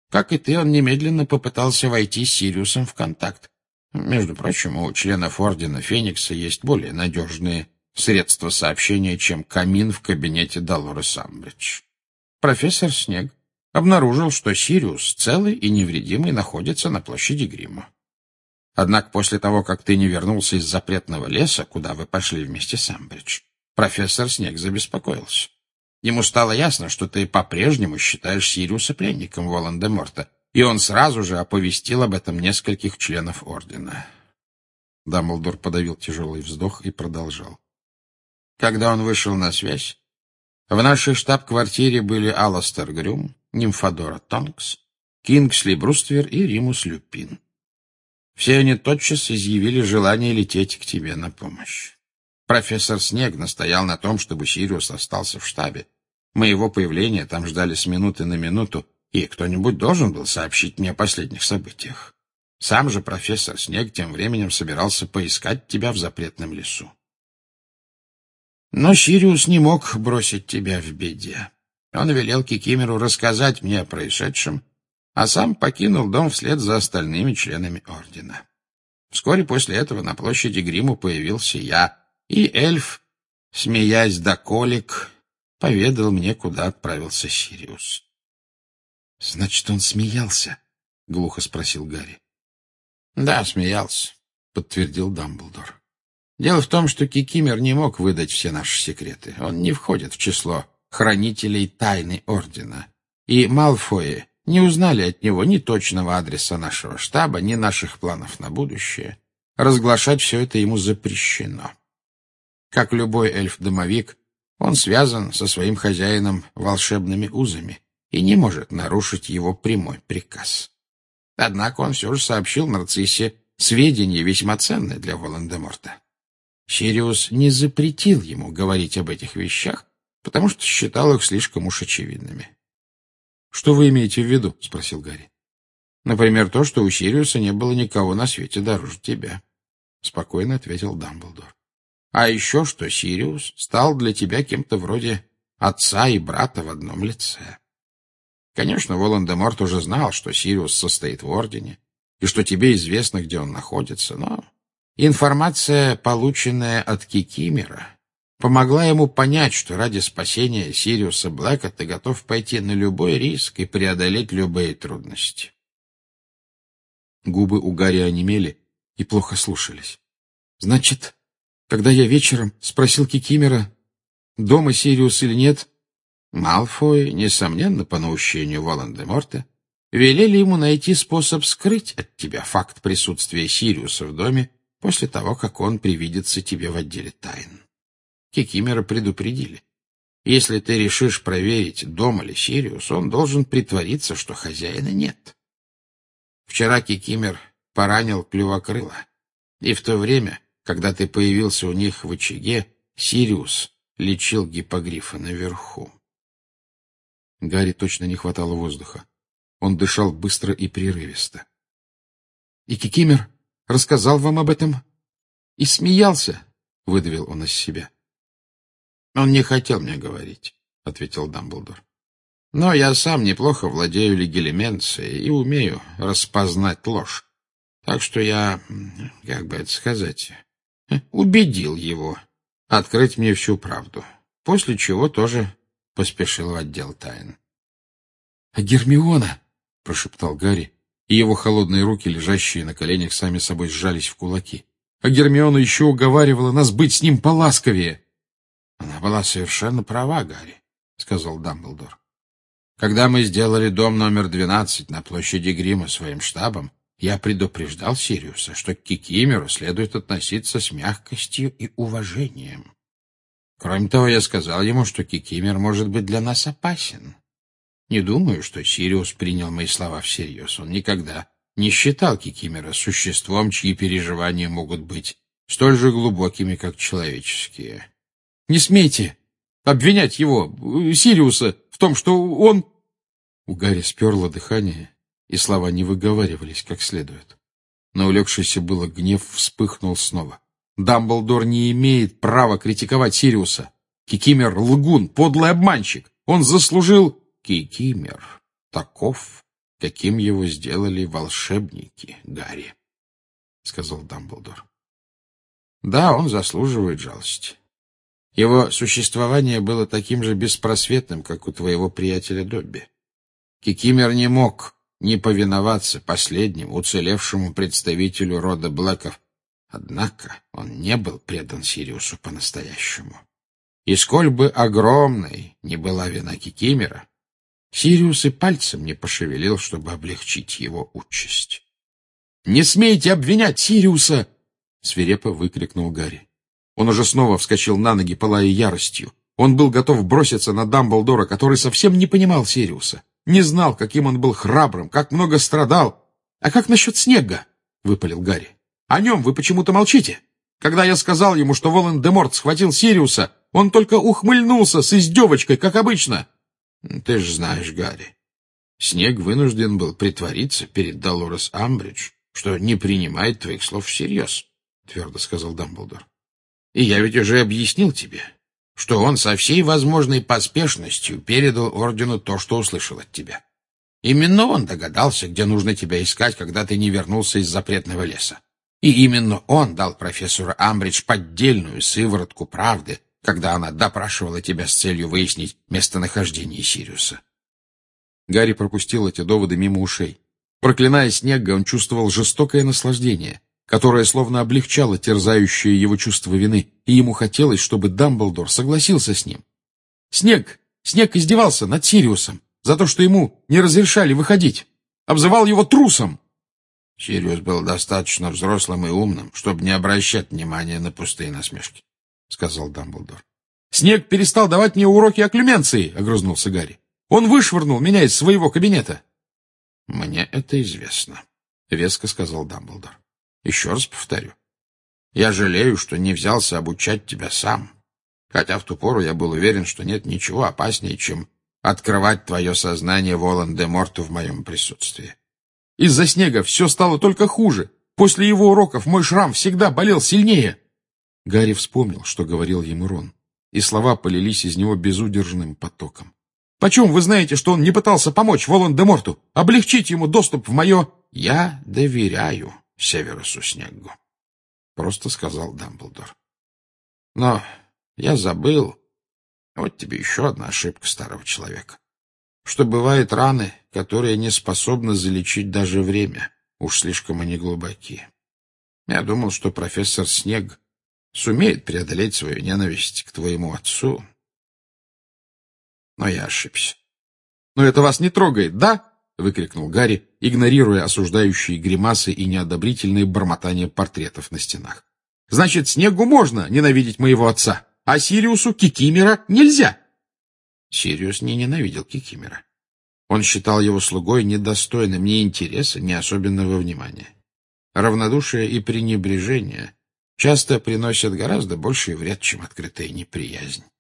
Как и ты, он немедленно попытался войти с Сириусом в контакт. Между прочим, у членов Ордена Феникса есть более надежные средства сообщения, чем камин в кабинете Долорес Амбридж. Профессор Снег обнаружил, что Сириус целый и невредимый находится на площади Грима. Однако после того, как ты не вернулся из запретного леса, куда вы пошли вместе с Амбридж, профессор Снег забеспокоился. Ему стало ясно, что ты по-прежнему считаешь Сириуса пленником Волан-де-Морта, и он сразу же оповестил об этом нескольких членов Ордена. Дамблдор подавил тяжелый вздох и продолжал. Когда он вышел на связь, в нашей штаб-квартире были Аластер Грюм, Нимфодора Тонкс, Кингсли Бруствер и Римус Люпин. Все они тотчас изъявили желание лететь к тебе на помощь. Профессор Снег настоял на том, чтобы Сириус остался в штабе. Моего появления там ждали с минуты на минуту, и кто-нибудь должен был сообщить мне о последних событиях. Сам же профессор Снег тем временем собирался поискать тебя в запретном лесу. Но Сириус не мог бросить тебя в беде. Он велел Кикимеру рассказать мне о происшедшем, а сам покинул дом вслед за остальными членами Ордена. Вскоре после этого на площади Гриму появился я, и эльф, смеясь до колик, поведал мне, куда отправился Сириус. — Значит, он смеялся? — глухо спросил Гарри. — Да, смеялся, — подтвердил Дамблдор. Дело в том, что Кикимер не мог выдать все наши секреты. Он не входит в число хранителей тайны Ордена. И Малфои не узнали от него ни точного адреса нашего штаба, ни наших планов на будущее. Разглашать все это ему запрещено. Как любой эльф-домовик, он связан со своим хозяином волшебными узами и не может нарушить его прямой приказ. Однако он все же сообщил Нарциссе сведения, весьма ценные для Волан-де-Морта. Сириус не запретил ему говорить об этих вещах, потому что считал их слишком уж очевидными. — Что вы имеете в виду? — спросил Гарри. — Например, то, что у Сириуса не было никого на свете дороже тебя, — спокойно ответил Дамблдор. — А еще, что Сириус стал для тебя кем-то вроде отца и брата в одном лице. Конечно, Волан-де-Морт уже знал, что Сириус состоит в Ордене, и что тебе известно, где он находится, но информация, полученная от Кикимера, помогла ему понять, что ради спасения Сириуса Блэка ты готов пойти на любой риск и преодолеть любые трудности. Губы у Гарри онемели и плохо слушались. — Значит, когда я вечером спросил Кикимера, дома Сириус или нет, Малфой, несомненно, по наущению Волан-де-Морта, велели ему найти способ скрыть от тебя факт присутствия Сириуса в доме после того, как он привидится тебе в отделе тайн. Кикимера предупредили. Если ты решишь проверить, дома ли Сириус, он должен притвориться, что хозяина нет. Вчера Кикимер поранил Клювокрыла, и в то время, когда ты появился у них в очаге, Сириус лечил гиппогрифа наверху. Гарри точно не хватало воздуха. Он дышал быстро и прерывисто. — И Кикимер рассказал вам об этом? И смеялся? — выдавил он из себя. — Он не хотел мне говорить, — ответил Дамблдор. — Но я сам неплохо владею легилименцией и умею распознать ложь. Так что я, как бы это сказать, убедил его открыть мне всю правду, после чего тоже поспешил в отдел тайн. — А Гермиона? — прошептал Гарри, и его холодные руки, лежащие на коленях, сами собой сжались в кулаки. — А Гермиона еще уговаривала нас быть с ним поласковее. — Она была совершенно права, Гарри, — сказал Дамблдор. — Когда мы сделали дом номер 12 на площади Грима своим штабом, я предупреждал Сириуса, что к Кикимеру следует относиться с мягкостью и уважением. Кроме того, я сказал ему, что Кикимер может быть для нас опасен. Не думаю, что Сириус принял мои слова всерьез. Он никогда не считал Кикимера существом, чьи переживания могут быть столь же глубокими, как человеческие. — Не смейте обвинять его, Сириуса, в том, что он... У Гарри сперло дыхание, и слова не выговаривались как следует. Но улегшийся было гнев вспыхнул снова. Дамблдор не имеет права критиковать Сириуса. Кикимер — лгун, подлый обманщик. Он заслужил... Кикимер таков, каким его сделали волшебники, Гарри, — сказал Дамблдор. Да, он заслуживает жалости. Его существование было таким же беспросветным, как у твоего приятеля Добби. Кикимер не мог не повиноваться последнему уцелевшему представителю рода Блэков, однако он не был предан Сириусу по-настоящему. И сколь бы огромной ни была вина Кикимера, Сириус и пальцем не пошевелил, чтобы облегчить его участь. — Не смейте обвинять Сириуса! — свирепо выкрикнул Гарри. Он уже снова вскочил на ноги, пылая яростью. Он был готов броситься на Дамблдора, который совсем не понимал Сириуса, не знал, каким он был храбрым, как много страдал. — А как насчет Снегга? — выпалил Гарри. — О нем вы почему-то молчите. Когда я сказал ему, что Волан-де-Морт схватил Сириуса, он только ухмыльнулся с издевочкой, как обычно. — Ты же знаешь, Гарри, Снегг вынужден был притвориться перед Долорес Амбридж, что не принимает твоих слов всерьез, — твердо сказал Дамблдор. — И я ведь уже объяснил тебе, что он со всей возможной поспешностью передал Ордену то, что услышал от тебя. Именно он догадался, где нужно тебя искать, когда ты не вернулся из запретного леса. И именно он дал профессору Амбридж поддельную сыворотку правды, когда она допрашивала тебя с целью выяснить местонахождение Сириуса. Гарри пропустил эти доводы мимо ушей. Проклиная Снегга, он чувствовал жестокое наслаждение, которое словно облегчало терзающее его чувство вины, и ему хотелось, чтобы Дамблдор согласился с ним. Снегг издевался над Сириусом за то, что ему не разрешали выходить, обзывал его трусом. Сириус был достаточно взрослым и умным, чтобы не обращать внимания на пустые насмешки, — сказал Дамблдор. — Снегг перестал давать мне уроки окклюменции, — огрызнулся Гарри. — Он вышвырнул меня из своего кабинета. — Мне это известно, — веско сказал Дамблдор. — Еще раз повторю. Я жалею, что не взялся обучать тебя сам, хотя в ту пору я был уверен, что нет ничего опаснее, чем открывать твое сознание Волан-де-Морту в моем присутствии. Из-за Снегга все стало только хуже. После его уроков мой шрам всегда болел сильнее. Гарри вспомнил, что говорил ему Рон, и слова полились из него безудержным потоком. — Почем вы знаете, что он не пытался помочь Волан-де-Морту, облегчить ему доступ в мое... — Я доверяю Северусу Снеггу, — просто сказал Дамблдор. — Но я забыл, вот тебе еще одна ошибка старого человека, что бывают раны, которые не способны залечить даже время, уж слишком они глубоки. Я думал, что профессор Снегг сумеет преодолеть свою ненависть к твоему отцу, но я ошибся. — Но это вас не трогает, да? — выкрикнул Гарри, игнорируя осуждающие гримасы и неодобрительные бормотания портретов на стенах. — Значит, Снеггу можно ненавидеть моего отца, а Сириусу Кикимера нельзя? Сириус не ненавидел Кикимера. Он считал его слугой недостойным ни интереса, ни особенного внимания. Равнодушие и пренебрежение часто приносят гораздо больший вред, чем открытая неприязнь.